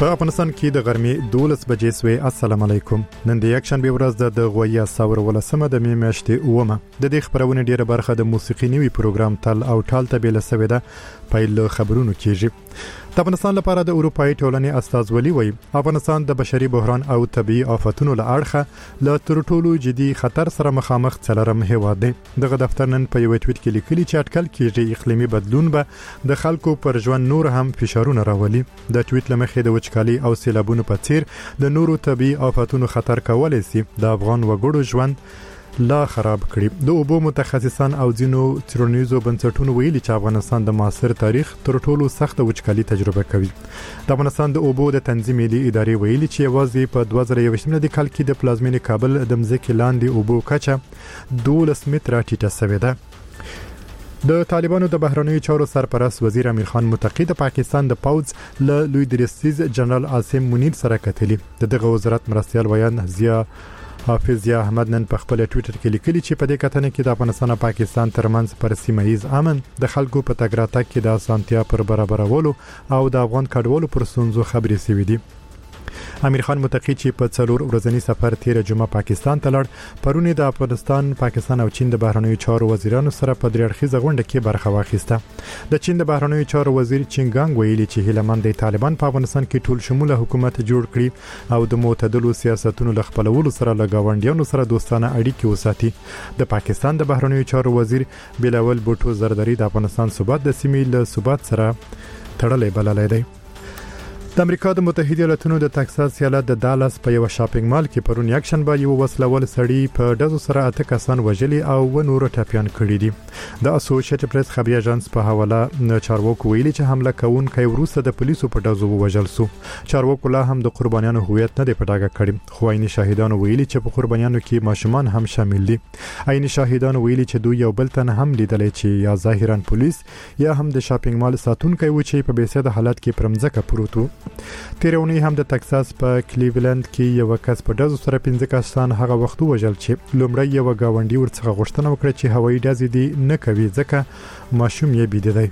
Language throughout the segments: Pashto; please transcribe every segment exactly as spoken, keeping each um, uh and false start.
په افغانستان کې د غرمې دولس بجې سوې. السلام علیکم. نن د یک شنبه ورځ د غویا ساور ولسمه د می میاشتې اومه. د دې خبرونه ډیره برخه د موسیقي نیوي پروګرام تل او ټال ته بل سوي ده. پایل خبرونه کیږي. د افغانستان لپاره د اروپאי ټولنې استازولي وایي افغانستان د بشري بحران او طبي آفتونو له اړخه له تر ټولو جدي خطر سره مخامخ څلرم هیواد دی. دغه دفتر نن په یو ټویټ کې لیکلي چې اټکل کیږي اقلیمي بدلون به د خلکو پر ژوند نور هم فشارونه راولي. د ټویټ لمخې د وچکالي او سیلابونو په څیر د نورو طبي آفتونو خطر کولای شي د افغان وګړو ژوند لا خراب کړي. د اوبو متخصصان او ځینو څېړنیزو بنسټونو ویلي چې افغانستان د معاصر تاریخ تر ټولو سخت وچکالي تجربه کوي. د افغانستان د اوبو د تنظیم ملي ادارې ویلي چې یوازې په دوه زره یوویشت د کال کې د پلازمینې کابل د مځکې لاندې اوبو کچه دولس متره ټیټه شوې ده. د طالبانو د بهرنیو چارو سرپرست وزیر امیر خان متقی د پاکستان د پوز له لوی درستیز جنرال عاصم منیر سره کتلی. دغه وزارت مرستيال ویان زیا حافظ ضیا احمد نن په خپل ټویټر کې لیکلي چې په دې کتنه کې د افغانستان او پاکستان ترمنځ پر سیمه ییز امن د خلکو په تګ راتګ کې د اسانتیا پر برابرولو او د افغان کډوالو پر ستونزو خبرې شوې دي. امیر خان متقی چې په څلور ورځنی سفر تیر جمعه پاکستان ته لړ پرونی د افغانستان، پاکستان او چین د بهرنیو چارو وزیرانو سره په درې اړخیزه غونډه کې برخه واخیسته. د چین د بهرنیو چارو وزیر چینګانګ ویلي چې هیلمن د طالبان په افغانستان کې ټول شموله حکومت جوړ کړي او د معتدلو سیاستونو له خپلولو سره له گاونډیانو سره دوستانه اړیکې وساتي. د پاکستان د بهرنیو چارو وزیر بلاول بوټو زرداری د افغانستان ثبات د سیمې له ثبات سره تړلې بللای دی. د امریکا د متحده ایالاتونو د تکساس ایالت د دالاس په یو شاپینګ مال کې پرون یک شنبه یو وسلوال سړی په دزو سره اته کسان وژلي او و نور ټاپیان کړي دي. د اسوسییټډ پریس خبري اژانس په حواله چارواکو ویلي چې حمله کوونکی وروسته د پولیسو په دزو وژل شو. چارواکو لا هم د قربانیانو هویت نه دی پټاګه کړی، خو عیني شاهدانو ویلي چې په قربانیانو کې ماشومان هم شامل دي. عیني شاهدانو ویلي چې دوی یو بل تن هم لیدل چې یا ظاهرا پولیس یا هم د شاپینګ مال ساتونکي و چې په بیسده حالت کې پرمځکه پروت وو. تیرونی هم د تکساس په کلیولند کې یو کس په دزو سره پنځه کسان هغه وخت وژل چې لومړی یو گاونډي ورڅخه غوښتنه وکړه چې هوایي ډزې دي نه کوي ځکه ماشوم یې بيدی.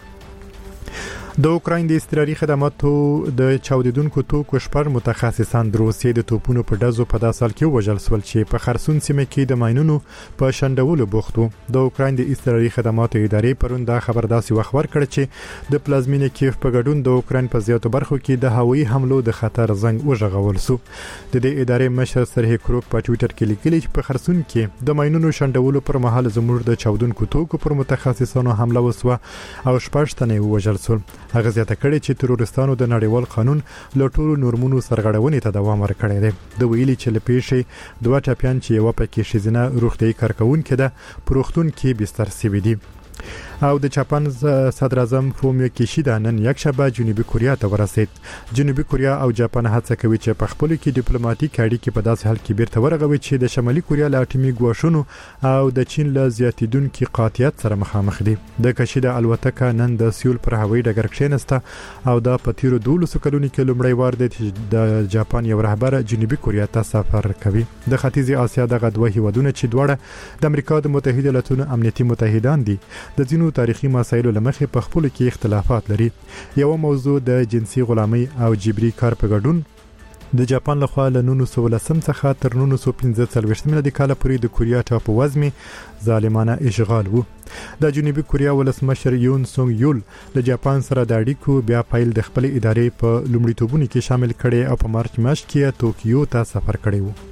د اوکراین د استراري خدماتو د چاودیدونکو توکو شپږ متخصصان د روسیې د توپونو په دزو په داسې حال کې وژل شول چې په خرسون سیمه کې د ماینونو په شندولو بوخت وو. د اوکراین د استراري خدماتو ادارې پرون دا خبر داسې وخبر کړ چې د پلازمینې کیف په ګډون د اوکراین په زیاتو برخو کې د هوایي حملو د خطر زنګ وژغول شو. د دې ادارې مشر سرهی کروک په ټویټر کې لیکلي چې په خرسون کې د ماینونو شندولو پر مهال زموږ د چاودونکو توکو پر متخصصانو حمله وسوه او شپږ تنه وژل شول. هغه زیاته کړي چې تروریستانو د نړیوال قانون له ټولو نورمونو سرغړونې ته دوام ورکړی دی. د ویلي چې لپیشي دوه ټاپیان چې یو پکې شیزنه روغتي کارکونکو ده پروختون کې بستر سوي دي. او د جاپان صدر اعظم فومیو کیشیدا نن یک شنبه جنوبي کوریا ته ورسید. جنوبي کوریا او جاپان هڅه کوي چې په خپل کې ډیپلوماټیک اړیکې په داسې حال کې بیرته ورغوي چې د شمالي کوریا له اټومي ګواښونو او د چین له زیاتیدونکو قاطعیت سره مخامخ دي. د کیشیدا الوتکه نن د سیول پر هوایي ډګر کښینسته او د پتیرو دولس کلونو کې لومړی وار د جاپان یو رهبر جنوبي کوریا ته سفر کوي. د ختیځ اسیا دغه دوه هیوادونه چې دواړه د امریکا د متحده ایالاتونو امنیتي متحدان دي د ځینو تاریخي مسایلو لمخې په خپل کې اختلافات لري. یو موضوع د جنسي غلامۍ او جبري کار په ګډون د جاپان لخوا له نولس سوه لس څخه تر نولس سوه پنځه څلوېښت میلادي کال پورې د کوریا ټاپو وزمي ظالمانه اشغال وو. د جنوبي کوریا ولسمشر یون سونګ یول د جاپان سره د اړیکو بیا پایل د خپل ادارې په لومړیتوبونو کې شامل کړي او په مارچ میاشت کې توکیو ته سفر کړی وو.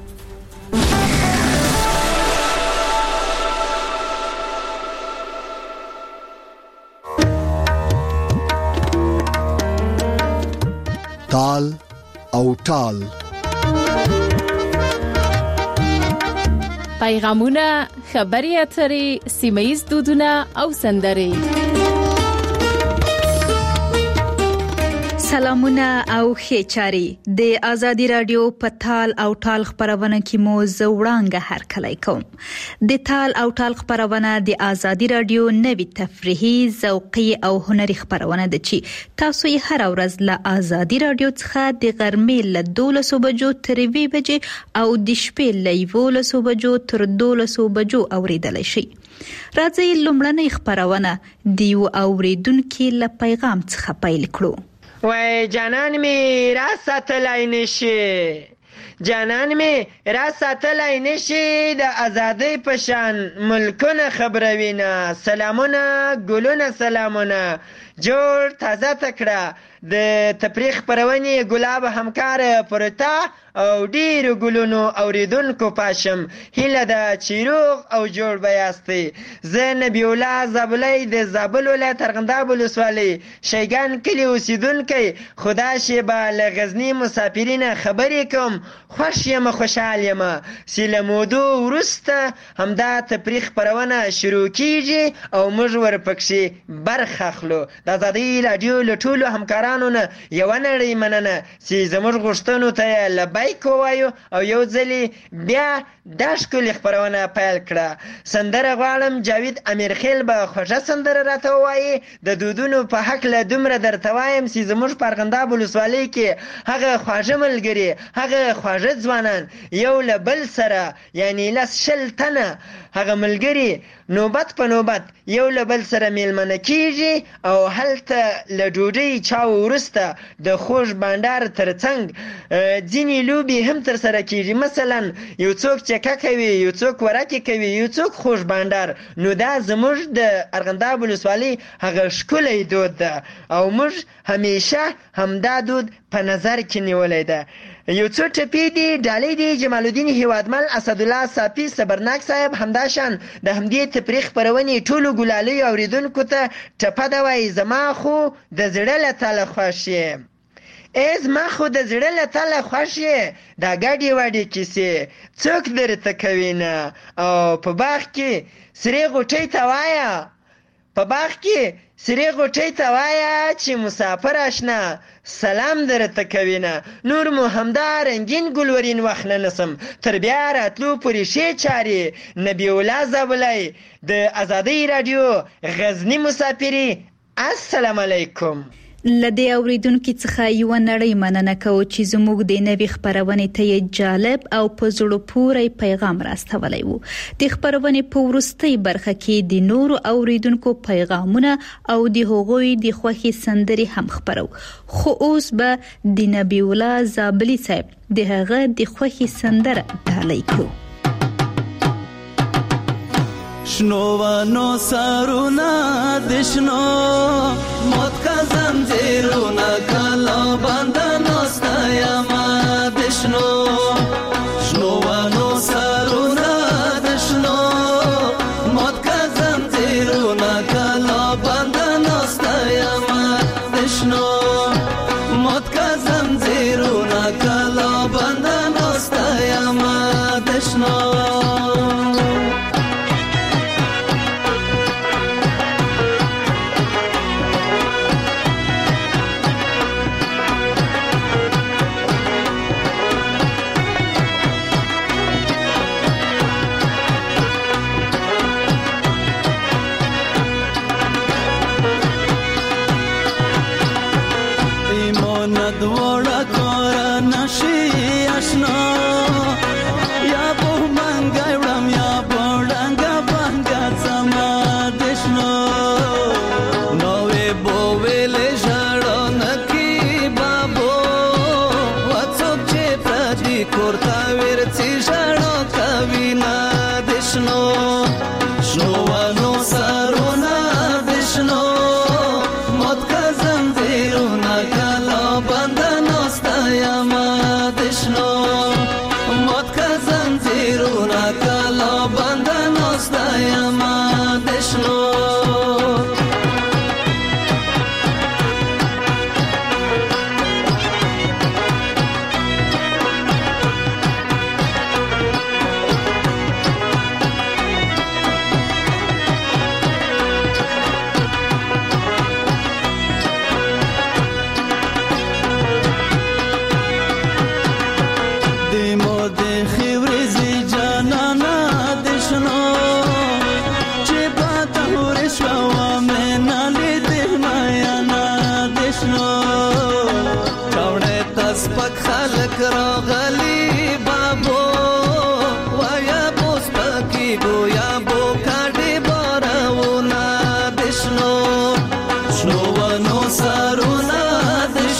تال او ټال پیغامونه، خبري اترې، سیمه‌ییز دودونه او سندرې. سلامونه او ښه چاري. د ازادي رادیو په تال او ټال خبرونه کې مو زوړانګه هر کله کوم. د تال او ټال خبرونه د ازادي رادیو نوي تفریحي، ذوقي او هنري خبرونه ده چې تاسو یې هر ورځ له ازادي رادیو څخه د غرمې له دولس بجو تر وی بجې او د شپې له یولس بجو تر دولس بجو اوریدلای شئ. راځي لومړنۍ خبرونه د یو اوریدونکو له پیغام څخه پیل کړو. وای جانان می را ساتلای نشي، جانان می را ساتلای نشي، د ازادۍ پشان ملکونه خبروینه. سلامونه ګلونه سلامونه جوړ تازه تکړه د تفریح خپرونې ګلاب همکار پرتا او ډیرو ګلونو اوریدونکو پاشم. هیله ده چې روغ او جوړ به یاستئ. زه نبی الله زابلی د زابل ولایت ارغنداب ولسوالۍ شیګان کلي اوسیدونکی خدا شیبه له غزني مسافرینه خبرې کوم. خوښ یم خوشحال یم چې له مودو وروسته همدا تفریح خپرونه شروع کیږي او موږ ورپکښې برخه اخلو. د ازادۍ راډیو له ټولو همکارانو نه یوه نړۍ مننه چې زموږ غوښتنو ته یې لبیک ووایو او یو ځلې بیا دا ښکلې خپرونه پیل کړه. سندره غواړم جاوید امیرخیل به خوږه سندره راته ووایي. د دودونو په هکله دومره درته وایم چې زموږ په ارغنداب ولسوالۍ کې هغه خواږه ملګري، هغه خواږه ځوانان یو له بل سره یعنې لس شل تنه هغه ملګري نوبت په نوبت یو له بل سره میلمنه کیږي او هلته له ډوډۍ چاو وروسته د خوږ بانډار ترڅنګ ځینې لوبې هم ترسره کیږي. مثلا یو څوک چکه کوي، یو څوک ورکې کوي، یو څوک خوږ بانډار. نو دا زموږ د ارغنداب ولسوالۍ هغه ښکلی دود ده او موږ همیشه همدا دود په نظر کې نیولی ده. یو څو ټپې دي ډالۍ دي جمال الدین هیوادمل، اسدالله صافي، صبرناک صاحب. همداشان د همدې تفریح خپرونې ټولو ګلالیو اوریدونکو ته ټپه ده وایي زما خو د زړه له تله خوښ یې، ای زما خو د زړه له تله خوښ یې، دا ګډې وډې کیسې څوک درته کوي نه. او په باغ کې سرې غوټۍ ته وایه، په باغ کې سرې غوټۍ ته وایه چې مسافر اشنا سلام درته کوي نه. نور مو همدا رنګین ګلورین وخت نه نسم تر بیا راتلو پورې ښې چارې. نبی الله زابلی د ازادۍ راډیو غزني مسافري. السلام علیکم. لدې اوریدونکو څخه یو نړۍ مننه کوو چې زموږ د نوې خبرونې ته جالب او په زړه پورې پیغام راستولی وو. د خبرونې په وروستۍ برخه کې د نورو اوریدونکو پیغامونه او د هغوی د خوښي سندرې هم خبرو. خو اوس به د نبی الله زابلی صاحب د هغه د خوښي سندره ډالۍ کوو. شنوانو سرونا دشنو موت کا زنجیرونا کلا بندنو ستایما دشنو. شنوانو سرونا دشنو موت کا زنجیرونا کلا بندنو ستایما دشنو. موت کا زنجیرونا کلا بندنو ستایما دشنو. دوڑا کورا نشی اشنا یا بو منگا وڑم یا بوڑنگا بانگا زما دشنو. نوے بوویلے جاڑو نکی بابو وڅوک چې پردي کورتا ورڅي جاڑو کوینا دشنو. شنوانو سرونا دشنو موت کا زنجیرونا کلا بندنو ستایما دشنو. موت کا زنجیرونا کلا بندنو ستایما دشنو. خلق راغلی بابو ویا بوس پکی گویا بو کاډي بارونه دشنو. شنوانو سرونا دشنو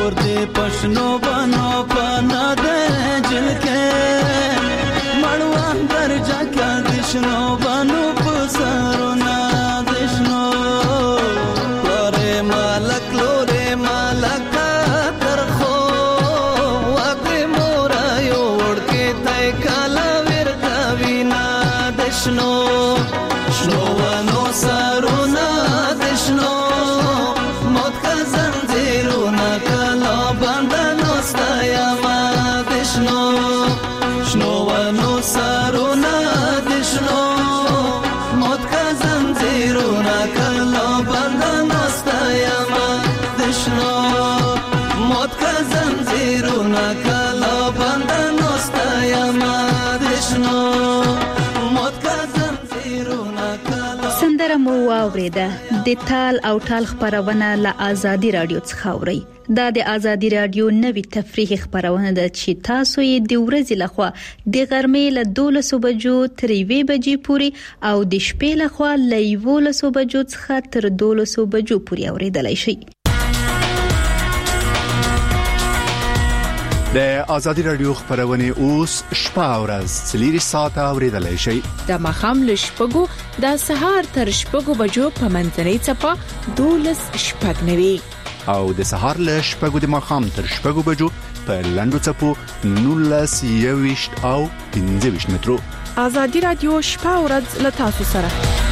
کور دې پښنو بنو پنا دې جل کې مړوان درجا کا دشنو بنو پسرونه دشنو لورې مالک لورې مالک ترخو واګې مورا یو ورکې تای کالا ورتا وینا دشنو شنو ونو سرونه دشنو موت کا زنجیرونه کلا بندنو ستایا ما دشنو شنو ونو سرونه دشنو موت کا زنجیرونه کلا بندنو ستایا ما دشنو موت کا زنجیرونه کلا بندنو ستایا ما دشنو موت کا زنجیرونه کلا. سندره مو واوریده د تال او ټال خبرونه له آزادي رادیو څخه اوري. دا د آزادي رادیو نوې تفریحي خبرونه ده چې تاسو یې د ورځې لخوا د غرمې له دولسو بجو تر یوې بجې پورې او د شپې لخوا له یولسو بجو څخه تر دولسو بجو پورې اوریدلای شئ. د آزادي رادیو خبرونه اوس شپه او ورځ څلور ساعته اوریدلای شئ. د مخام له شپږو د سهار تر شپږو بجو په منځنۍ چپه دولس شپږ نوي او د سهار له شپږو د مخام تر شپږو بجو په لندو چپو نولس یويشت او پنځه ویشت مترو. آزادي رادیو شپه او ورځ له تاسو سره.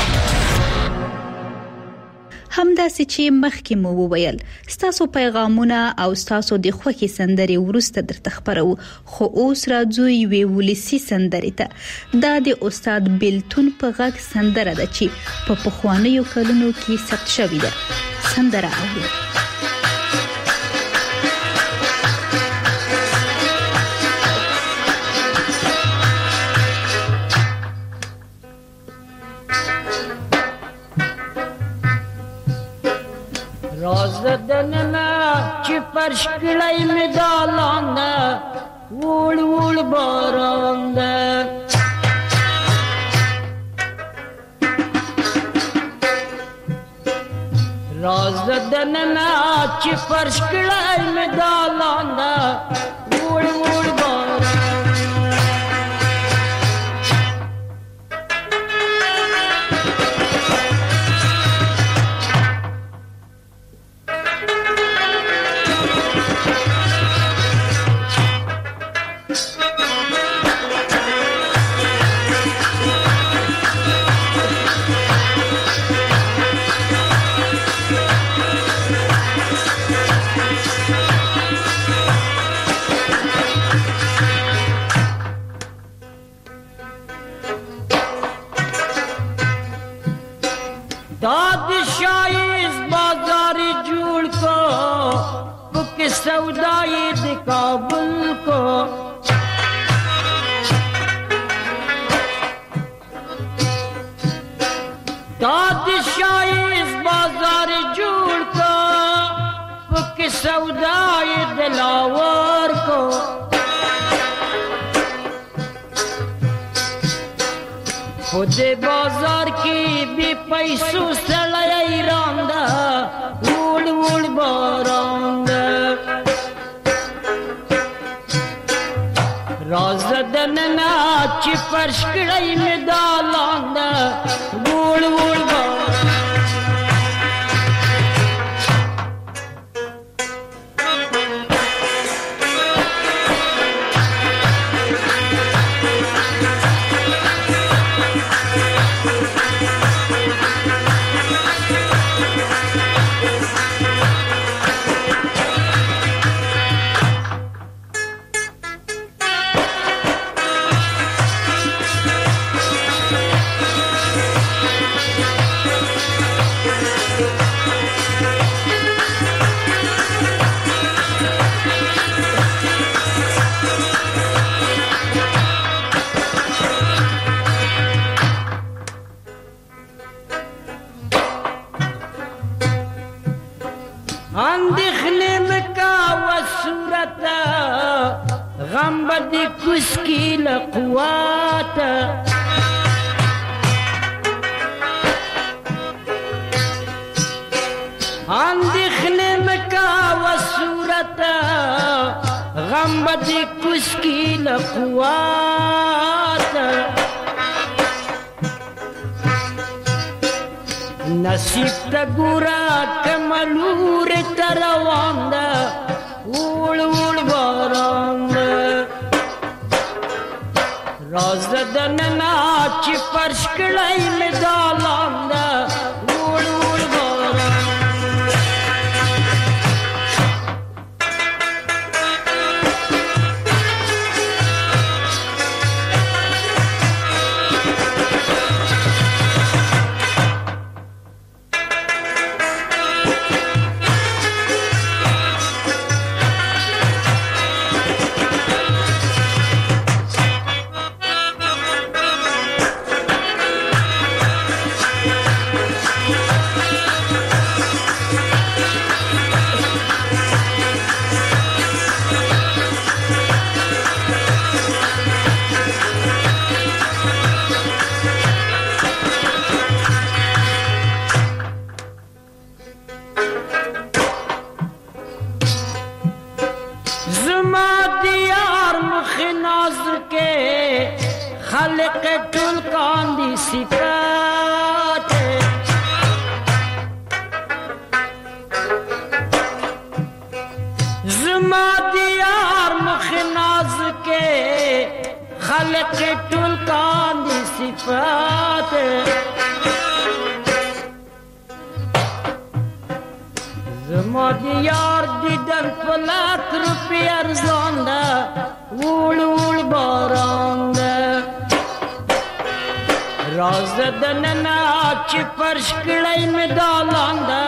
همداسې چې مخکې مو وویل ستاسو پیغامونه او ستاسو د خوښي سندري ورسته درته خبرو خو اوس راځو یوې ولسی سندري ته. دا د استاد بیلتون په غږ سندره ده چې په پخوانیو کلونو کې ثبت شوې ده. سندره اورئ. رازدننا چې فرش کړای می دالانده وړ وړ باران ده رازدننا چې فرش کړای می دالانده وړ وړ باران सौदाई द काबुल को दादशाही इस बाजार जोड़ को पुक सौदाई दिलावर को खुद बाजार की भी पैसों से लड़ाई रांदा उड़ उड़ बारांदा رازدننا چې فرش کړای می دالانده وړ وړ غم بدی کسکی لقوات اندخل مکا و صورت پدې کوس کې لقوات نصیب ته ګورا کملور تر روان ده وړ وړ باران راز د ننا چې فرش کړای مې دالان ده وړ وړ باران خلق ټول کاندي صفات زما دیار مخ ناز کې خلق ټول کاندي صفات زما دیار دیدن فلات روپی ارزان ده وړ وړ باران ده راز د ننا چې فرش کړای مې دالان ده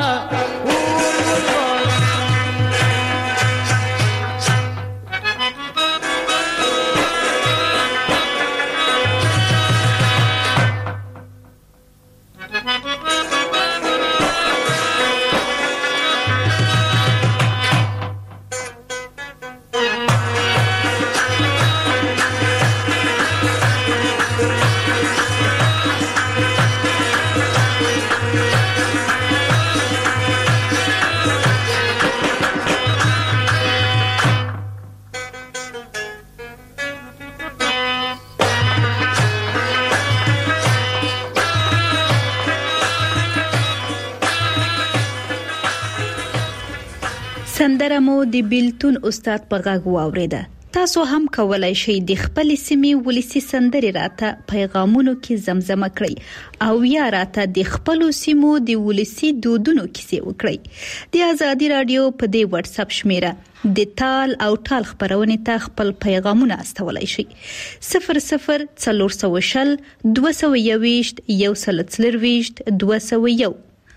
سندره مو د بیلتون استاد په غږ واوریده. تاسو هم کولای شئ د خپل سیمې ولسی سندري راته پیغامونو کې زمزمه کړئ او یا راته د خپل سیمو د ولسی دودونو کیسې وکړئ. د آزادي رادیو په دې واتس اپ شمیره د تال او ټال خبرونه ته خپل پیغامونه استولای شئ. صفر صفر څلور سوه شل دوه سوه یوویشت یو سل څلرویشت دوه سوه یو.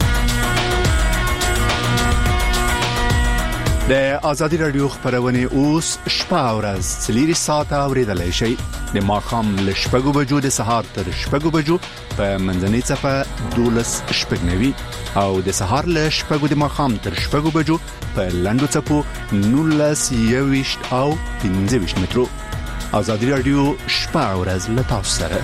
د آزادي رادیو خبرونه اوس شپه او ورځ څلور ساعته اوریدلای شئ. د ماښام له شپږو بجو د سهار تر شپږو بجو په منځنۍ صفه دولس شپږنوي او د سهار له شپږو د ماښام تر شپږو بجو په لنډو څپو نولس یوویشت او پنځه ویشت مترو. آزادي رادیو شپه او ورځ له تاسو سره.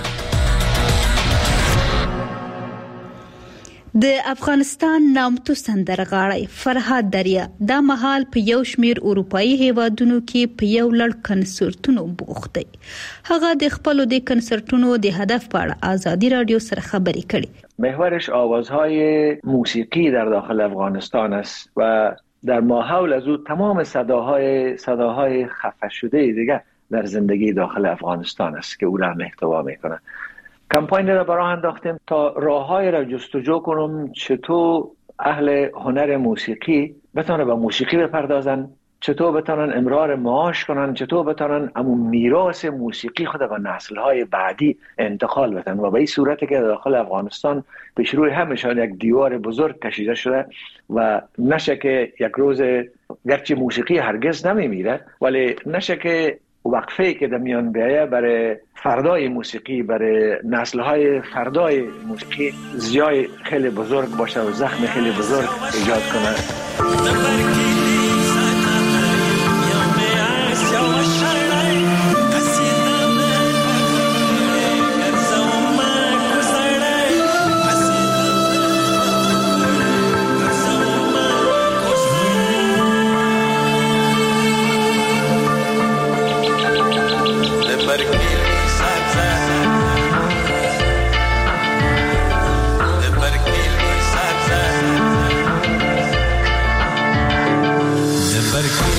د افغانستان نامتو سندرغاړی فرهاد دریا د مهال په یو شمیر اروپאי هیوادونو کې په یو لړ کنسرتونو بوخت دی. هغه د خپل د کنسرتونو د هدف په اړه آزادی رادیو سره خبرې کړې. محورش آوازهای موسیقی در داخل افغانستان است و در ماحول از او تمام صداهای صداهای خفه شده دیگه در زندگی داخل افغانستان است که او را محتوا میکنه. کمپاین را برای انداختیم تا راههای را جستجو کنم چطور اهل هنر موسیقی بتونه به موسیقی بپردازن، چطور بتونن امرار معاش کنن، چطور بتونن همون میراث موسیقی خود به نسل‌های بعدی انتقال بدن و به این صورتی که داخل افغانستان پیش روی همشان یک دیوار بزرگ کشیده شده و نشه که یک روز گرچه موسیقی هرگز نمیمیره ولی نشه که وقفه‌ای که در میان بیایه برای فردای موسیقی، برای نسل‌های فردای موسیقی زیای خیلی بزرگ باشه و زخم خیلی بزرگ ایجاد کنه.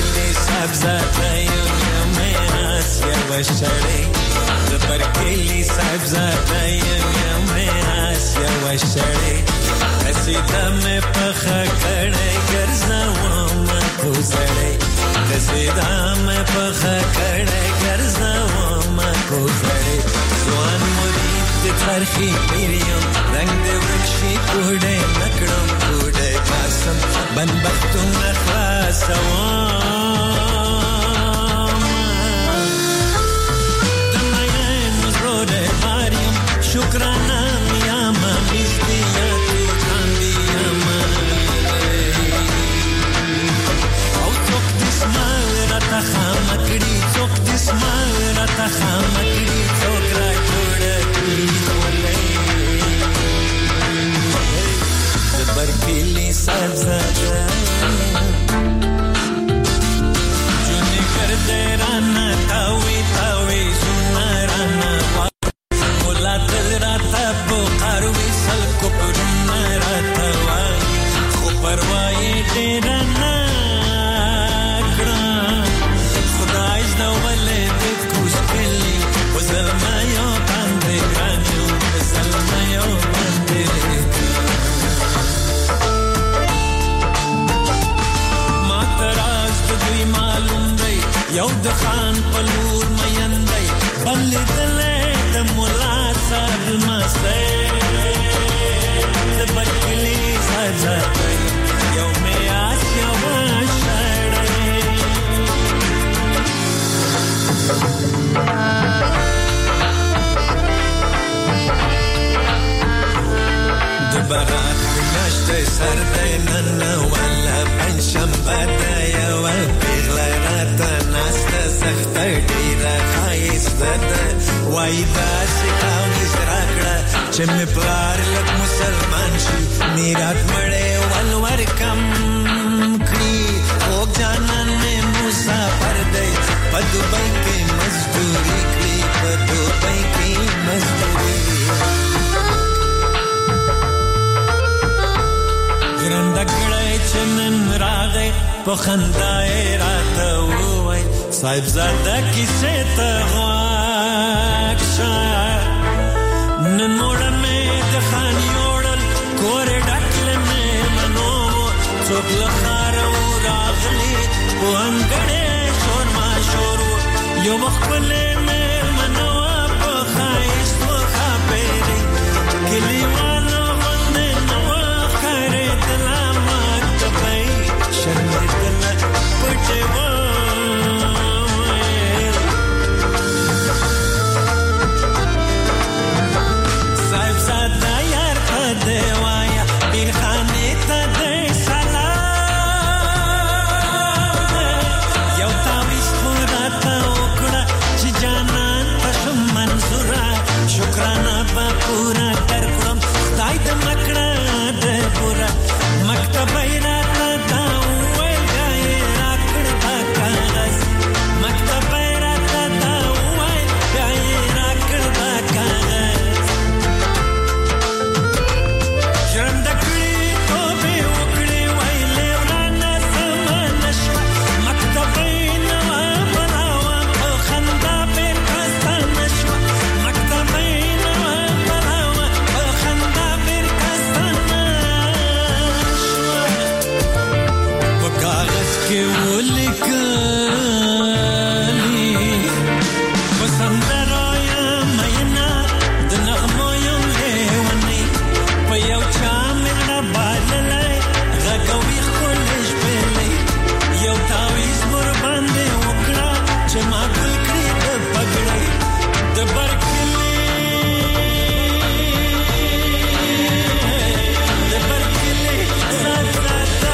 کلی سبزه یم آسیا وشړې زبر کلی سبزه یم آسیا وشړې قصیده مې پخه کړې ګرځوم کوزړې قصیده مې پخه کړې ګرځوم کوزړې ځوان مرید د ترخی پیریم رنگ دې ورکشي کوډې نکړم کوډې پاسم بدبختونه خلاصوم دمین زروده باریم شکرانه میاما میستیاتو کاندیاما او څوک دسمال راته خامکړي څوک دسمال راته خامکړي څوک را جوړ کړي ولې زبر کلی سبزه جونی کرده رانا تاوی تاوی زونا رانا مولا دل راتا بقاروی سلکو پرنا راتا وای خو پروائی دیرانا گران خدای زدو ولی دید کوش کلی و ظلمایو بانده گرانیو و ظلمایو بانده یو د خان پلور میندای بلې دلې د مولا صاحب مسته د بکلی ساجا یو مې آسیا وشړې د بارات نشته سر دې نن ولا پنځشنبه ده یو پیغله راته ناسته سخته ډېره ښایسته ده وایي داسې تعویض راکړه چې مې پلار لږ مسلمان شي میرات مړی ول ورکم کړي خوږ جانان مې مسافر دی په دوبۍ کې مزدوري کړي په دوبۍ کې مزدوري ګرانده کړی چې نن راغی په خندا یې راته ووایي صاحب زاده کیسې ته غوږ شه نن موړه مې د خان یوړل کور یې ډک له مېلمنو څوک له ښاره و راغلي په انګړ یې شور ماشور و یو ښکلې مېلمنه وه په ښایست و ښاپېرې کلیوالو غوندې نه وه ښکارېدله ماته به یې شرمېدله پټې وویل صاحب زاده یار ته دې وایه پیرخانې ته دې سلام یو تعویض خو راته وکړه چې جانان ته شم منظوره شکرانه به پوره درکړم خدای دې مه کړه دې پوره مکتبه یې راته دا وویل بیا یې راکړ دا کاغذ مکتبه یې راته دا وویل بیا یې راکړ دا کاغذ ژرنده کړي توبې وکړې ویلې ورانه زمانه شوه مکتبه یې نه وه بلاوه په خندا بېرته ستانه شوه مکتبه یې نه وه بلاوه په خندا بېرته ستانه شوه په کاغذ کې ولیکلي په سندرو یم میینه د نغمو یم لیونی په یو چا مې زړه بایللی غږوي ښکلې شپېلۍ یو تعویض ورباندې وکړه چې ما ګل کړي د پګړۍ د برکلي د برکلي زاده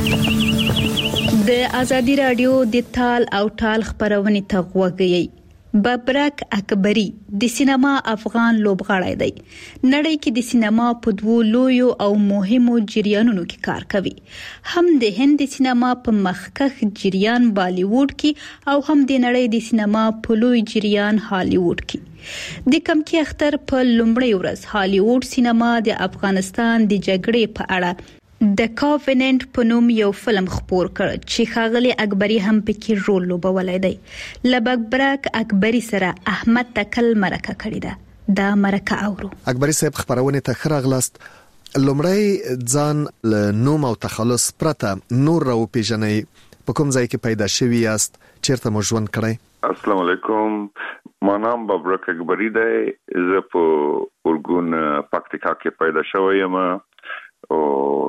د ازادي رادیو د تال او ټال خبرونه ته غوږی ببرک اکبری د سینما افغان لوبغاړی دی. نړۍ کې د سینما په دوو لویو او مهمو جریانونو کې کار کوي، هم د هند سینما په مخکښ جریان بالیووډ کې او هم د نړۍ د سینما په لوی جریان هالیووډ کې. د کمکی اختر په لومړۍ ورځ هالیووډ سینما د افغانستان د جګړې په اړه د کاویننت په نوم یو فلم خپور کړ چې ښاغلی اکبری هم پکې رول لوبولی دی. لببرک اکبری سره احمد تکل مرکه کړې ده. دا مرکه اورو. اکبری صاحب خبرونه ته ښه راغلاست. لومړی ځان له نوم او تخلص پرته نور راو پیژنئ، په کوم ځای کې پیدا شوي یاست، چیرته مو ژوند کړی؟ السلام علیکم، ما نام ببرک اکبری دی. زه په اورګون پکتیکا کې پیدا شوی یم او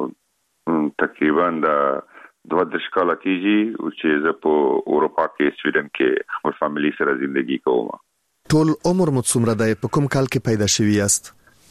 تقریبا د دوه دېرش کاله کېږي چې زه په اروپا کې سویډن کې خپل فامیلی سره ژوندګي کوم. ټول عمر مو څومره دی؟ په کوم کال کې پیدا شوي یاست؟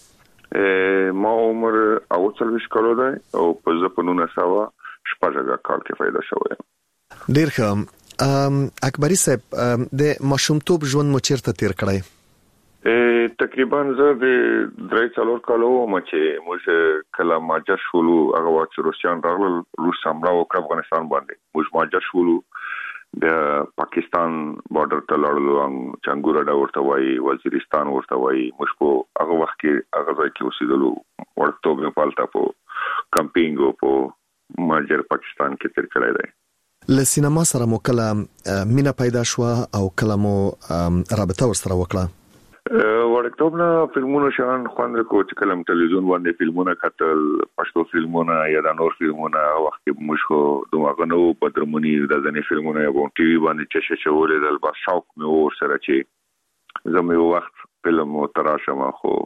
ما عمر اوه څلوېښت کاله دی او په زه په نولس سوه شپږ کال کې پیدا شوی یم. ډېر ښه. اکبری صاحب، د ماشومتوب ژوند مو چیرته تیر کړی؟ تقریبا زه د درې څلور کالو وم چې موږ کله ماجر شولو، هغه وخت چې روسیان راغلل، روس حمله وکړه افغانستان باندې، موږ ماجر شولو، د پاکستان بارډر ته لاړلو، چنګوره ورته وایي، وزیرستان ورته وایي. موږ په هغه وخت کې هغه ځای کې اوسېدلو. وړکتوب مې پالته په کمپینګ او په ماجر پاکستان کې تیر کړی دی. له سینما سره مو کله مینه پیدا شوه او کله مو رابطه ورسره وکړه؟ وړکتوب نه فلمونو شان خوند کو چې کلم ټلویزیون باندې فلمونه کتل، پښتو فلمونه یا د نور فلمونه. وخت کې موږ خو دماغه نو بدرمنی د ځنې فلمونه یا ټي وي باندې چې شولې د بس شوق مې ور سره چې زموږ وخت فلم او تراشه ما خو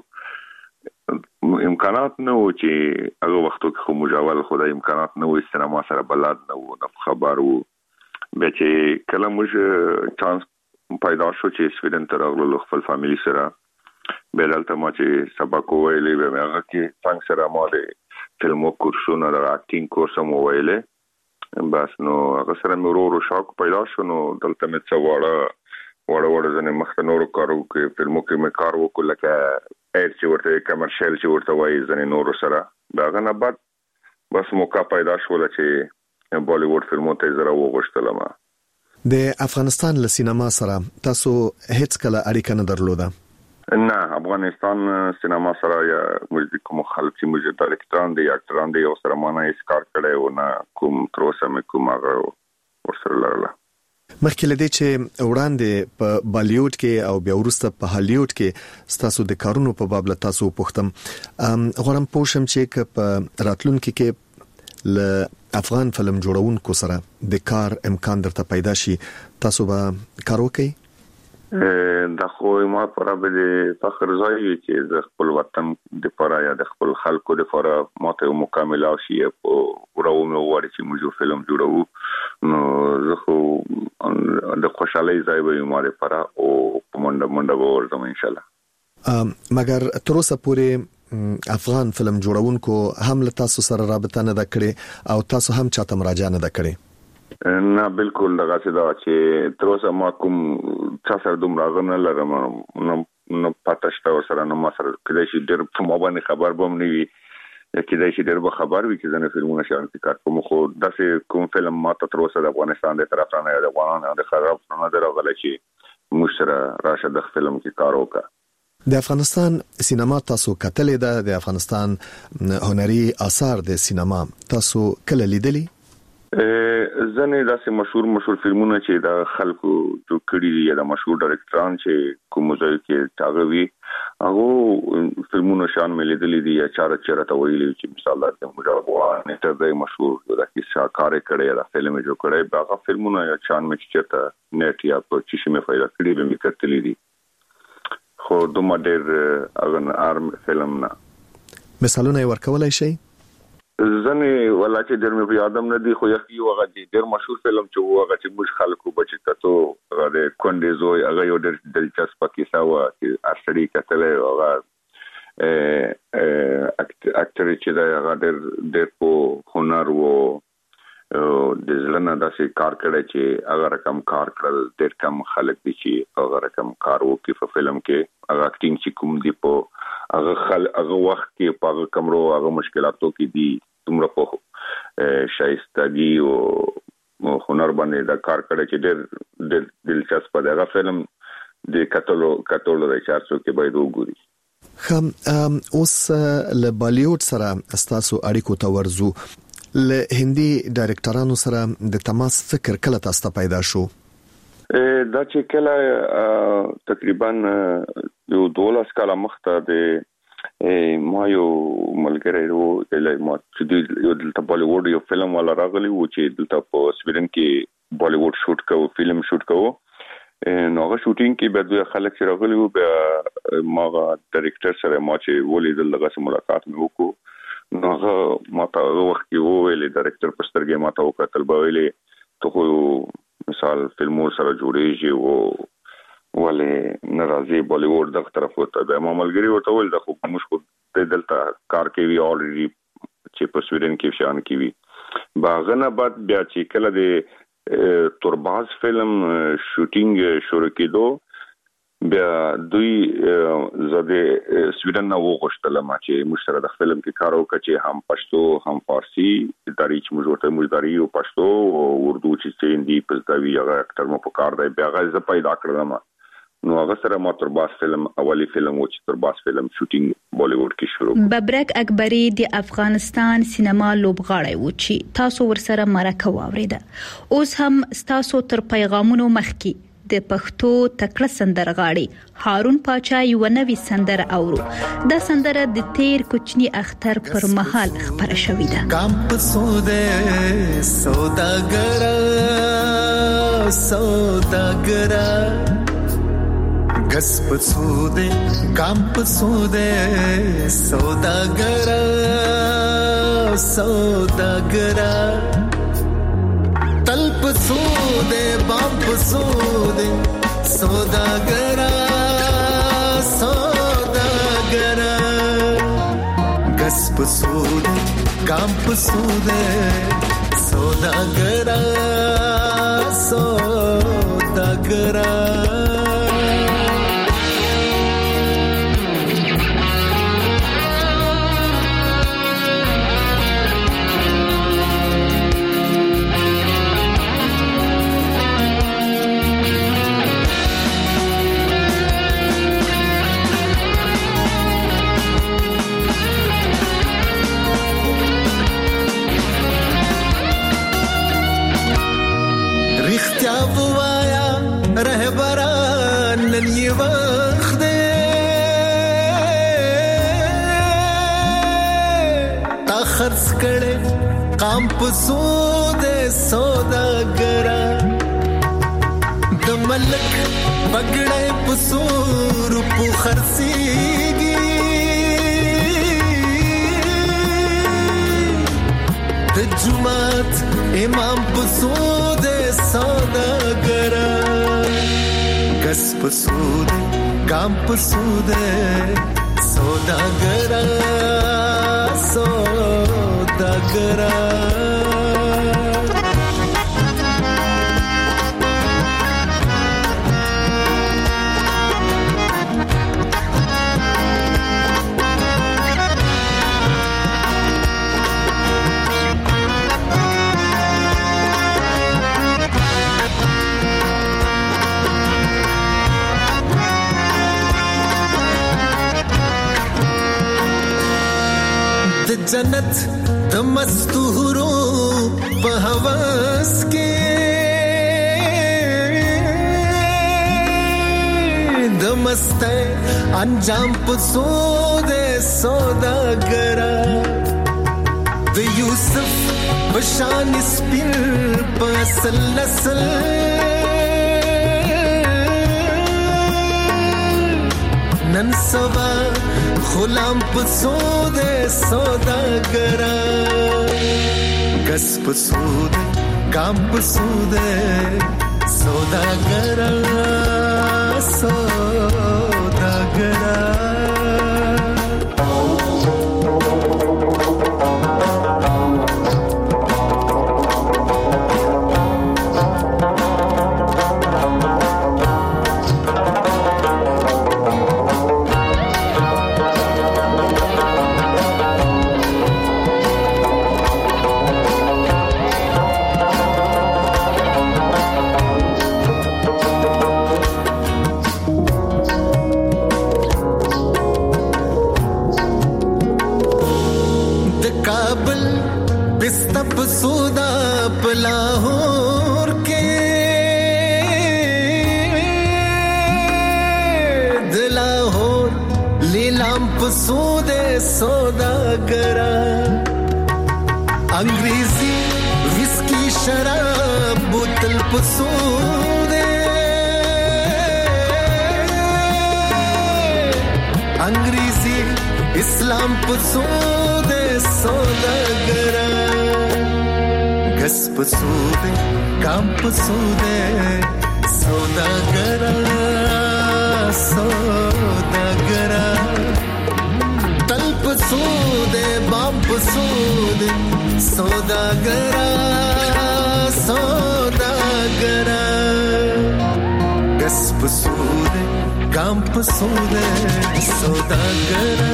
امکانات نه و چې هغه وختو کې خو مجاول خدای امکانات نه و، سینما سره بلد نه و، نه خبر و. به چې کله موږ چانس پیدا شو چې سویډن ته راغلو خپل فامیلی سره، به دلته ما چې سبق وویلې، به هغه کې څنګه سره ما د فلمو کورسونه د اکټینګ کورس هم وویلې. بس نو هغه سره مې ورو ورو شوق پیدا شو. نو دلته مې څه واړه واړه واړه ځنې مخته نورو کارو کې فلمو کې مې کار وکړ، لکه ایر چې ورته کمرشل چې ورته وایي ځنې نورو سره. د هغه نه بعد بس موقع پیدا شوله چې بالیووډ فلمو ته زه راوغوښتلم. د افغانستان له سینما سره تاسو هیڅ کله اړیکه نه درلوده؟ نه، افغانستان سینما سره یا موږ کوم خلک چې موږ ډایرکټران دي، اکټران دي، او سره مانه هیڅ کار کړی و نه، کوم تر اوسه مې کوم هغه ورسره لرله. مخکې له دې چې وړاندې په بالیووډ کې او بیا وروسته په هالیووډ کې ستاسو د کارونو په باب له تاسو پوښتم، غواړم پوه شم چې په راتلونکي کې له افغان فلم جوړونکو سره د کار امکان درته پیدا شي، تاسو به کار وکړئ؟ دا خو ما پر به فخر ځای چې د خپل وطن د لپاره یا د خپل خلکو د لپاره ماته مکمل او شي په ورو مې وړي چې موږ فلم جوړو. نو زه خو د خوشحالي ځای به ما لپاره او منډه منډه ورته ان شاء الله. مګر تر اوسه پورې افغان فلم جوړونکو هم له تاسو سره رابطه نه ده کړې او تاسو هم چاته مراجعه نه ده کړې؟ نه، بالکل دغه څه دا چې تر اوسه ما کوم چا سره دومره نه لرم، نو پته شته ورسره، نو ما سره کېدای شي ډېر په ما باندې خبر به هم نه وي، کېدای شي ډېر به خبر وي چې زه نه فلمونه شیان کار کوم. خو داسې کوم فلم ما ته تر اوسه د افغانستان د طرف نه یا د افغانانو د خراب نه دی راغلی چې موږ سره راشه د فلم کې کار وکړه. د افغانستان سینما تاسو کتلې ده؟ د افغانستان هنري آثار د سینما تاسو کله لیدلی؟ ځنې داسې مشهور مشهور فلمونه چې د خلکو جوړ کړي دي یا د مشهور ډایرکټران چې کوم ځای کې تاغه وي، هغه فلمونه شان مې لیدلې دي یا چاره چاره ته ویلي چې مثال د مجاهد نیټه د مشهور د کیسه کار کړي دا فلم جوړ کړي، هغه فلمونه یا چان مې چیرته نیټ یا په چشمه مې پیدا کړی به مې کتلې دي. خو دومره ډېر هغه ارم فلم نه. مثالونه یې ورکولای شئ؟ ځنې ولا چې ډېر مې په یادم نه دي، خو یو هغه ډېر مشهور فلم چې و هغه چې موږ خلکو بچی کتو، هغه د کونډې زوی، هغه یو ډېر دلچسپه کیسه وه چې هر سړي کتلی. هغه اکټر چې دی هغه ډېر ډېر په هنر و د ځلنه داسې کار کړی چې هغه رقم کار کړل ډېر کم خلک دي چې هغه رقم کار وکړي په فلم کې هغه اکټینګ چې کوم دی په هغه خل هغه وخت کې په هغه کمرو هغه مشکلاتو کې دي تمره په شایسته دي او هنر باندې دا کار کړی چې ډېر ډېر دلچسپ دی هغه فلم د کتلو کتلو د چارڅو کې باید وګوري. خم اوس له بالیوډ سره استاسو اړیکو ته ورزو له هندي ډایرکټرانو سره د تماس فکر کله تاسو ته پیدا شو؟ دا چې کله تقریبا یو دولس کاله مخته د ما یو ملګری وو د ما چې یو د بالیوډ یو فلم ولا راغلی و چې دلته په سویډن کې بالیوډ شوټ کوو فلم شوټ کوو نو هغه شوټینګ کې به دوی خلک چې راغلی وو بیا ما ډایرکټر سره ما چې ولیدل دغه سره ملاقات مې وکړو نو هغه ماته هغه وخت کې وویلې ډایرکټر په سترګې ماته وکتل به ویلې ته خو مثال فلمو سره جوړېږي او ولې ناراضي بالیوډ دغه طرف وته به ما ملګری ورته ویل د خو موږ خو د دلته کار کوي اوريدي چې په سویډن کې شان کوي باغنه بعد بیا چې کله د تورباز فلم شوټینګ شروع کېدو بیا دوی زده سویډن نو غوښتل ما چې موږ سره د فلم کې کار وکړو چې هم پښتو هم فارسی داري چې موږ ورته موږ داري او پښتو او اردو چې هندي پښتوي هغه اکټر مو په کار دی بیا غزه پیدا کړم نو هغه سره ما تورباز فلم اولی فلم و چې تورباز فلم شوټینګ بالیوډ کې شروع ببرک اکبری د افغانستان سینما لوبغاړی و چې تاسو ورسره مرکه واوریده اوس هم تاسو تر پیغامونو مخکي د پښتو تکړه سندرغاړي هارون پاچا یو نوې سندره اورو دا سندره د تیر کوچنی اختر پر مهال خبره شوې ده کام پسوده سوداګر سوداګر غس پسوده کام پسوده سوداګر سوداګر تل پسوده بام پسوده سوداګرا سوداګرا غس پسوده کام پسوده سوداګرا سوداګرا خرڅ کړي قام پسوده سوداګرا د ملک بغړې پسور په خرڅيږي د جمعات امام پسوده سوداګرا کس پسوده قام پسوده سوداګرا سوداګرا جنت د مستورو په هواس کې د مسته انجام پسوده سوداګرا د یوسف بشان سپین پسل نسل نن سبا غلام پسوده سوداګرا کس پسوده کام پسوده سوداګرا سوداګرا کام پسوده سوداګرا انګریزي ویسکی شراب بوتل پسوده انګریزي اسلام پسوده سوداګرا غس پسوده کام پسوده سوداګرا سوداګرا تل پسوده بام پسوده سوداګرا سوداګرا غس پسوده کام پسوده سوداګرا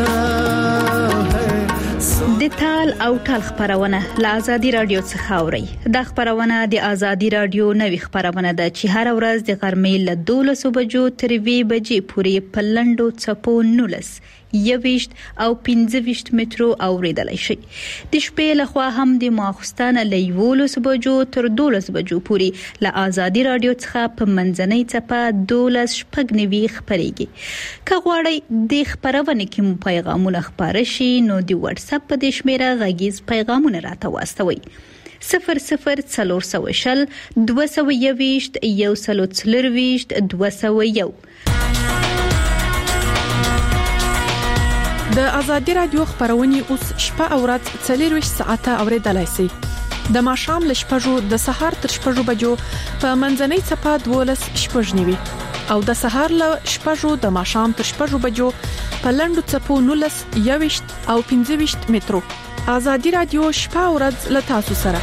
د تال او ټال خبرونه له آزادي رادیو څخه اوري. د خبرونه د آزادي رادیو نوې خبرونه ده چې هر ورځ د غرمې له دولسو بجو تر وی بجې پورې په لندو چپو نولس یويشت او پنځه مترو اوریدلای شي. د شپې له خوا هم د ماخستانه له یولس بجو تر دولس بجو پورې له آزادي رادیو څخه په منځنۍ چپه دولس شپږ نوي خبريږي. که غواړئ د خبرونه کې مو پیغامونه خبر شي نو د واتس اپ په شمیره غږیز پیغامونه راته واستوي. صفر صفر څلور سوه شل دوه سوه یويشت یو سلو څلرويشت دوه سوه یو. د آزادي رادیو خبرونه اوس شپه او ورځ څلور ساعته اوریدلای شئ. د ماښام ل شپږو د سهار تر شپږو بجو په منځنۍ چپه دولس شپږ نیوي او د سهار ل شپږو د ماښام تر شپږو بجو په لندو چپو نولس یويشت او پنځه مترو. آزادي رادیو شپه او ورځ ل تاسو سره.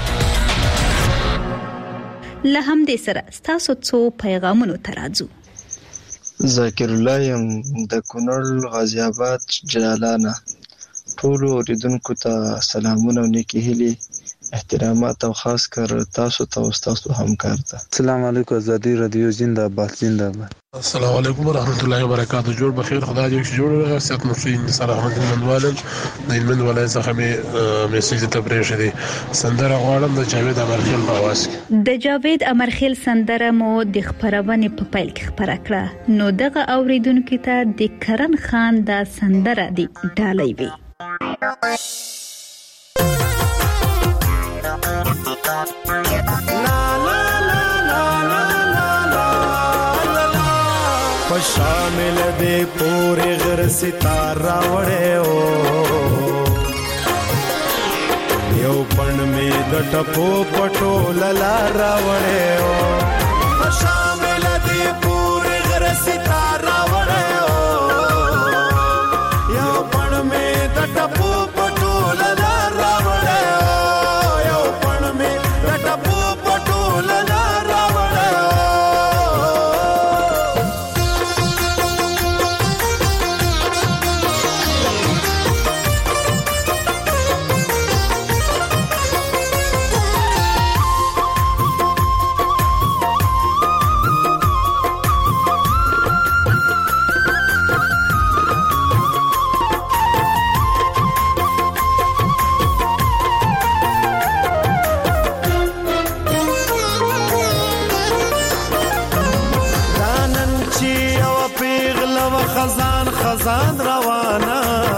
له همدې سره تاسو څو پیغامونه ترازو. ذاکر الله يم د کونړ غازی آباد جلالانه. ټول اوریدونکو ته سلامونه او نیکی هیلې احترامات او خاص کر تاسو ته او تاسو همکار ته. السلام علیکم آزادی رادیو زنده باد زنده باد. السلام علیکم ورحمت الله وبرکاته. جوړ بخیر خدای دې چې جوړ سات مفین سره احمد منوالم د من ولای څخه می میسج ته پرېښه دي سندره غواړم د جاوید امرخیل په आवाज کې. د جاوید امرخیل سندره مو د خبرونه په پیل کې خبره کړه نو دغه اوریدونکو ته د کرن خان د سندره دی ډالۍ وی. شامل دے پورے غر ستارہ وڑے او یو پن میں د ټپو پټو للا راوڑے او شامل دے پورے غر ستارہ وڑے او یو پن میں د ټپو پټو للا راوڑے او یو پن میں د ټپو پټو للا راوڑے او خزان خزان روانا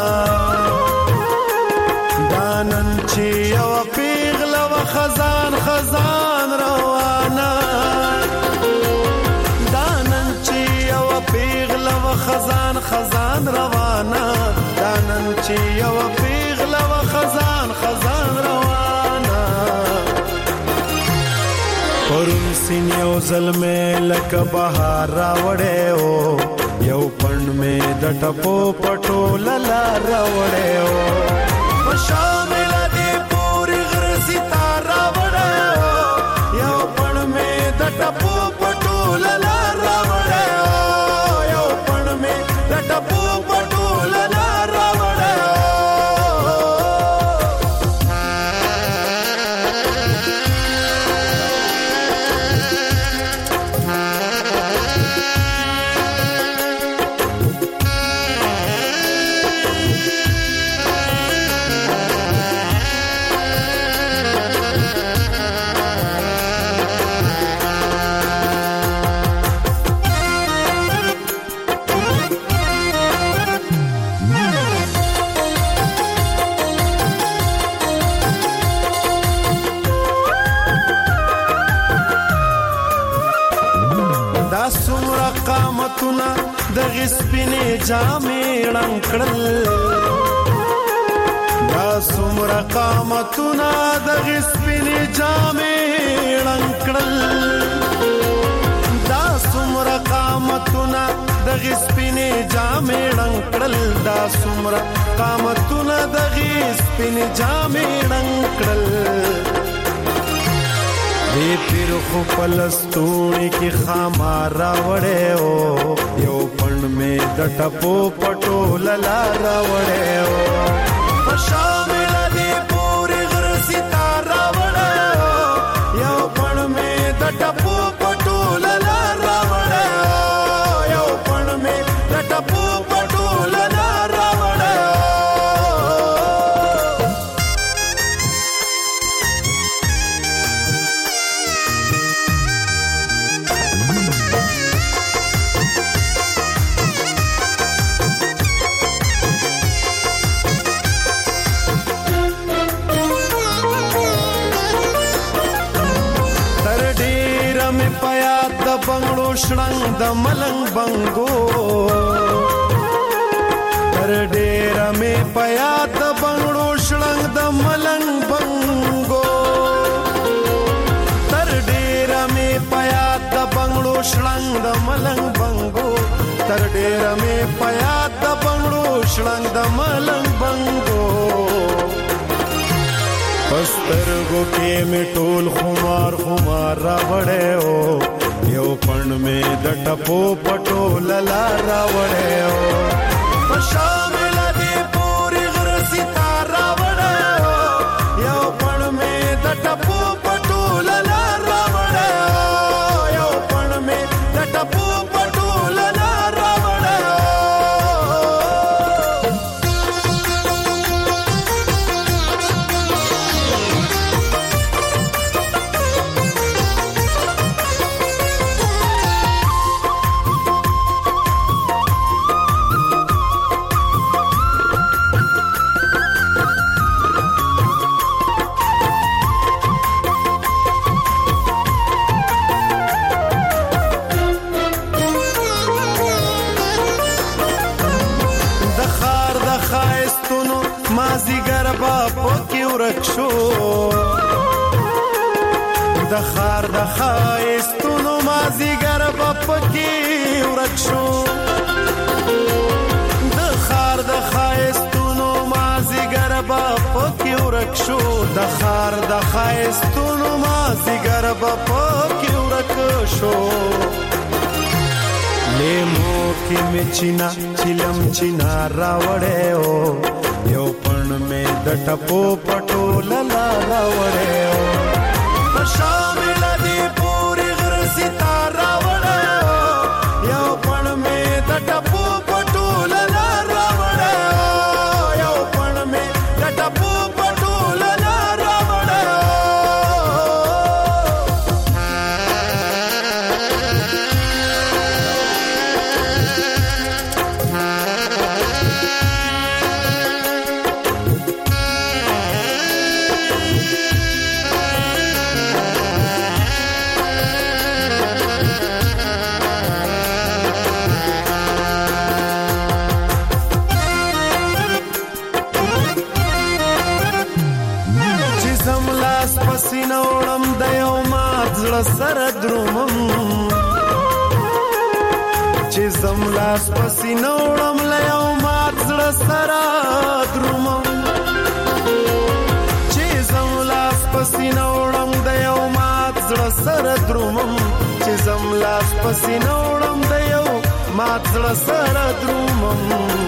دانن چی او پیغلا و خزان خزان روانا دانن چی او پیغلا و خزان خزان روانا دانن چی او پیغلا و خزان خزان روانا پرون سینیو ظلمه لک بهار راوړې او یو پن میں د ټپو پټو للا راوړې او شامل دې پوری غر ستاره وړې او یو پن میں د ټپو پټو للا راوړې او یو پن میں د ټپو پټو للا راوړې سپینې جامې ړنګړل دا څومره قامتونه دغه سپینې جامې ړنګړل دا څومره قامتونه دغه سپینې جامې ړنګړل دا څومره قامتونه دغه سپینې جامې ړنګړل دی پیر خو پلستونی کی خامار راوڑے ہو یو پند میں دٹپو پٹو للا راوڑے ہو شامل دی پوری غر ستار راوڑے ہو یو پند میں دٹپو پٹو للا راوڑے ہو یو پند میں دٹپو پٹو للا راوڑے ہو بنگلو شړنګ د ملنګ بنګو تر ډیر مې پیا د بنگلو شړنګ د ملنګ بنګو تر ډیر مې پیا د بنگلو شړنګ د ملنګ بنګو تر ډیر مې پیا د بنگلو شړنګ د ملنګ بنګو پسترګو کې مې ټول خمار خمار راوړې او یو پند میں دٹپو پٹو للا راوڑے ہو شامل دی پوری غر ستار راوڑے ہو یو پند میں دٹپو پٹو للا راوڑے ہو یو پند میں دٹپو پٹو للا راوڑے ہو رکشو د خار د خایستونو مازیګر بپکی ورکشو د خار د خایستونو مازیګر بپکی ورکشو د خار د خایستونو مازیګر بپکی ورکشو لیمو کې مچینا چلم چینا راوړې او یو پند میں دٹپو پٹو للا راوڑے ہو شامل دی پوری غر ستار راوڑے ہو یو پند میں دٹپو پٹو للا راوڑے ہو یو پند میں دٹپو پٹو للا راوڑے ہو پسینوړم د یو مات زړه سره درومم چې زملاس پسینوړم له یو مات زړه سره درومم چې زملاس پسینوړم د یو مات زړه سره درومم چې زملاس پسینوړم د یو مات زړه سره درومم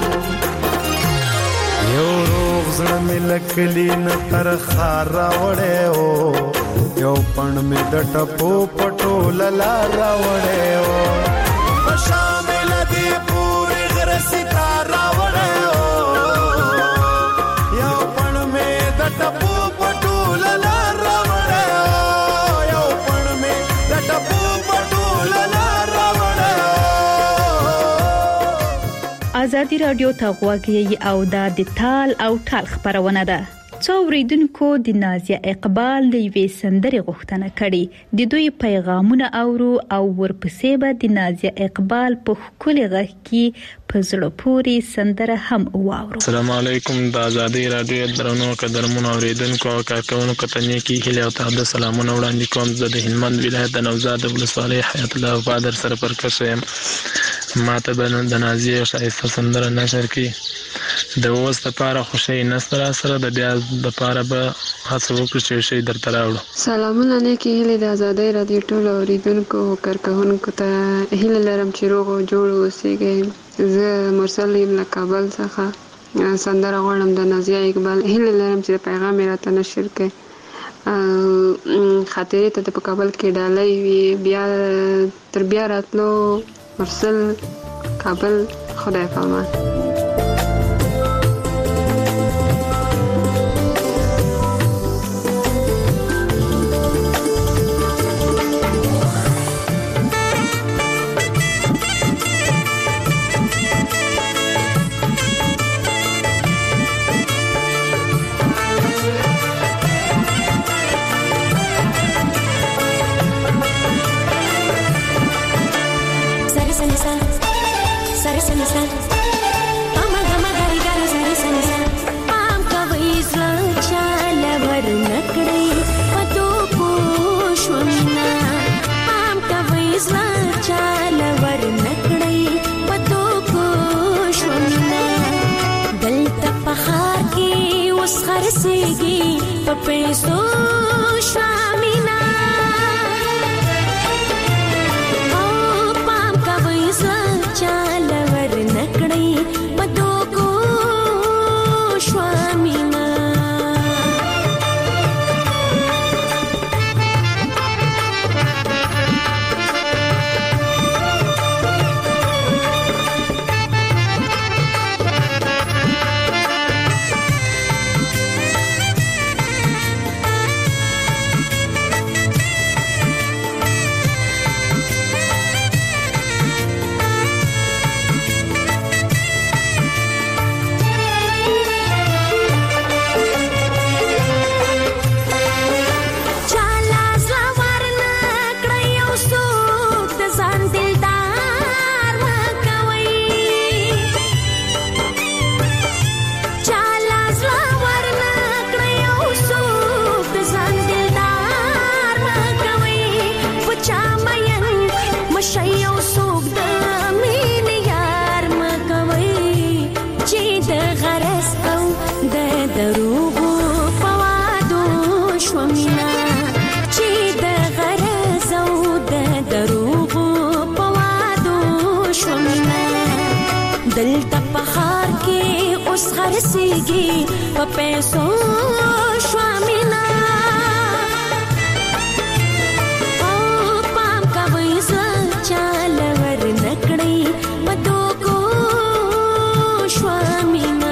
یو روغ زړه مې لکلی نه تر خار راوړې او یو پند مې د ټپو پټو للا راوړې او شامل دی پوری غر ستار راوړې او یو پند مې د ټپو پټو للا راوړې او یو پند مې د ټپو پټو للا راوړې ازادي رادیو ته غوږی او د تال او ټال خبرونه ده څو اوریدونکو د نازیه اقبال د یوې سندرې غوښتنه کړې. د دوی پیغامونه اورو او ورپسې به د نازیه اقبال په ښکلي غږ کې په زړه پورې سندره هم واورو. السلام علیکم. د آزادۍ رادیو درنو قدرمنو اوریدونکو او کارکونکو ته نیکی هیله او تحده سلامونه وړاندې کوم. زه د هلمند ولایت د نوزاد ولسوالۍ حیات الله بادر سره پر کښ یم. ماته به د نازیه ښایسته سندره نشر کړي. د اوس لپاره خوشی نسته را سره د بیا لپاره به هڅه وکړو چې شی درته راوړو. سلامونه نیکی هیله د آزادۍ رادیو ټولو اوریدونکو او کارکونکو ته هیله لرم چې روغ او جوړ اوسئ. زه مرسل یم له کابل څخه. سندره غواړم د نازیه اقبال. هیله لرم چې پیغام یې راته نشر کړي. خاطرې ته په کابل کې ډالۍ وي. بیا تر بیا راتلو. مرسل کابل. خدای پامان. دلته په خار کې اوس خرڅيږي په پیسو شوامینا او پام کوي ځل ور نکړي مدو کو شوامینا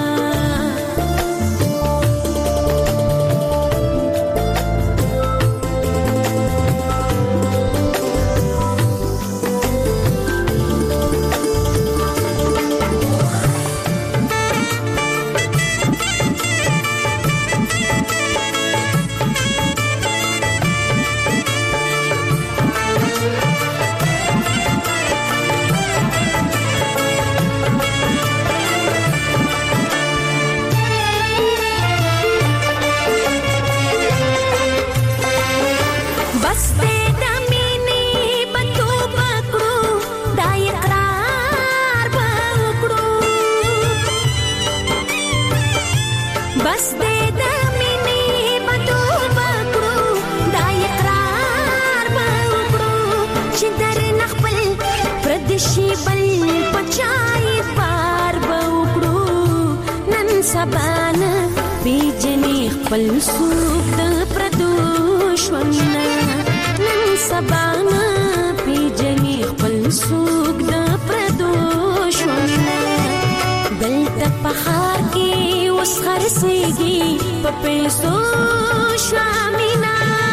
سبانا بیجنی خپل سوق د پردوش ومنا نن سبانا بیجنی خپل سوق د پردوش ومنا دلته پخار کې اوس خرڅيږي په پیسو شوامینا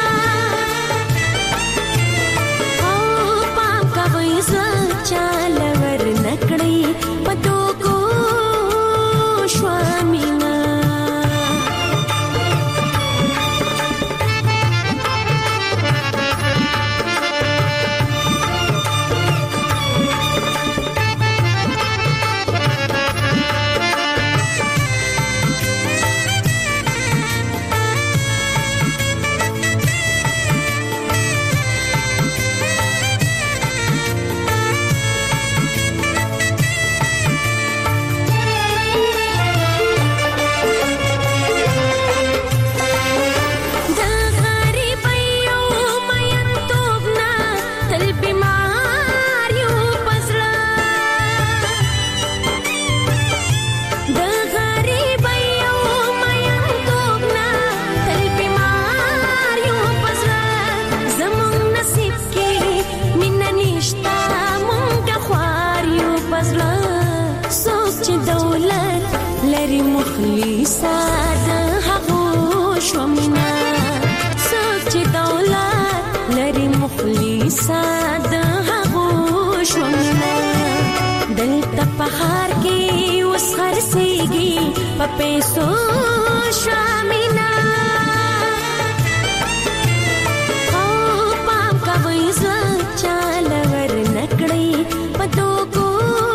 او پام کوي ځل ور نکړي په دوکو شوامینا چې دولت لري مخلصا د هغو شومنا څوک چې دولت لري مخلصا د هغو شومنا دلته په هر کې اوس خرڅيږي په پیسو شامنا او پام کوي ځل چاله ور نکړي په دوکو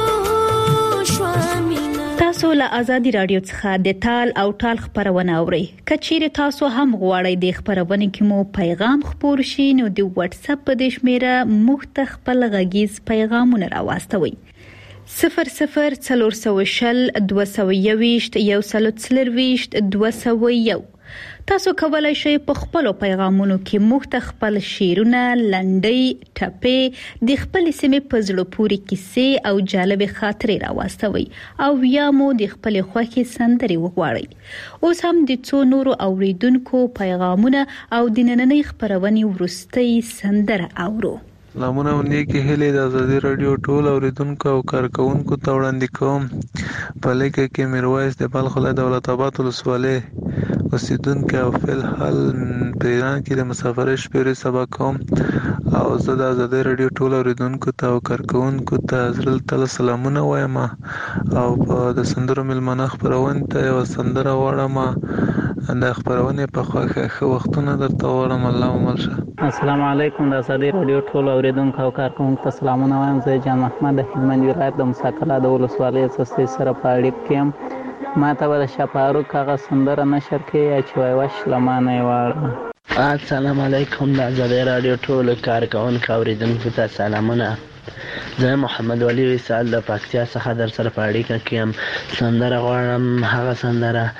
شامنا. تاسو له آزادي رادیو څخه د تال او ټال خبرونه اورئ. کچېر تاسو هم غواړئ د خبرونه کې مو پیغام خپور شي نو د واتس اپ په د شمیره مختخپل غږیز پیغامونه راوستوي. صفر صفر څلور سوه شل دوه سوه یویشت یو سلو څلرویشت دوه سوه یو. تاسو کولای شئ په خپل پیغامونو کې مختخپل شعرونه، لنډۍ، ټپې، د خپل سیمې په زړه پورې کیسې او جالب خاطرې راوستوي او یا مو د خپل خوښي سندرې وغواړئ. اوس هم د څو نورو اوریدونکو پیغامونه او د نننۍ خبرونې ورستۍ سندره اورو. سلامونه او نیکی هیلې د آزادي رادیو ټول اوریدونکو او کارکونکو ته وړاندې کوم. په لیکه کې میرویس د بلخ ولایت دولت آباد ولسوالۍ اوسیدونکو او فل حال په ایران کې د مسافرۍ شپې سبا کوم او زه د آزادي رادیو ټول اوریدونکو ته او کارکونکو ته زړه تل سلامونه وایم او په د سندرو ملمنه خبرونه ته یو سندره واړم د خبرونه په خوښه وختونه درته واړم. الله ملشه. السلام علیکم. د آزادي رادیو ټول اوریدونکو او کارکونکو ته سلامونه وایم. زه جان محمد د هلمند ولایت د مساکلا د ولسوالۍ څخه سره په اړیکه کې ما ته د شپارو کاغه سندره نشر کې چې وای واش لمانه واړه. السلام علیکم. د آزادي رادیو ټول کارکونکو اوریدونکو ته سلامونه. زه محمد ولی وصال د پکتیا څخه در سره په اړیکه کې یم. سندره غواړم هغه سندره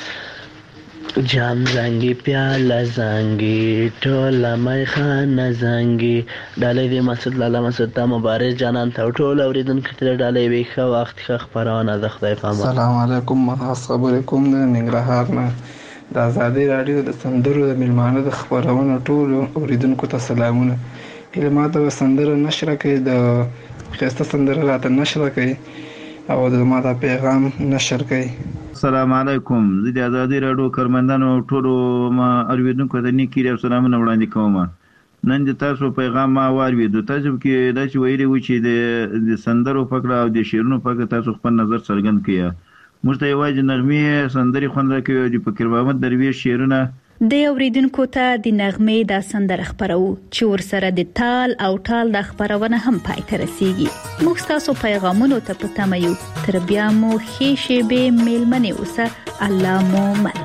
جام زنګي پیاله زنګي ټوله میخانه زنګي ډالۍ د مسعود لاله مسعود ته مبارک جانان ته ټول اوریدونکو ته ډالۍ وي. ښه وخت ښه خبرونه د خدای په امان. السلام علیکم. خاص خبرې کوم د ننګرهار نه د آزادي رادیو د سندرو د ملمانه د خبرونو ټول اوریدونکو ته سلامونه. هله ماته سندره نشر کوي د خسته سندره راته نشر کوي او د ماته پیغام نشر کوي. السلام علیکم. زه د آزادي رادیو کارمندانو ټولو ما اوریدونکو ته نیکی او سلامونه وړاندې کوم. نن د تاسو پیغام ما واورېدو. تاسو کې دا چې ویلي و چې د د سندرو فقره او د شعرونو فقره تاسو خپل نظر څرګند کړئ. موږ ته یوازې نغمې سندري خوند راکوي او د فقیر محمد درویش شعرونه د اوریدونکو ته د نغمې د سندره خبرو چې ورسره د تال او ټال د خبرونه هم پای ته رسیږي. موږ تاسو پیغامونو ته په تمه یو. تر بیا مو ښې شېبې میلمنې اوسه. الله مو مل.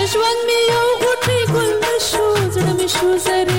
ژوند مې یو غوټۍ ګل نشو زړه مې شو زر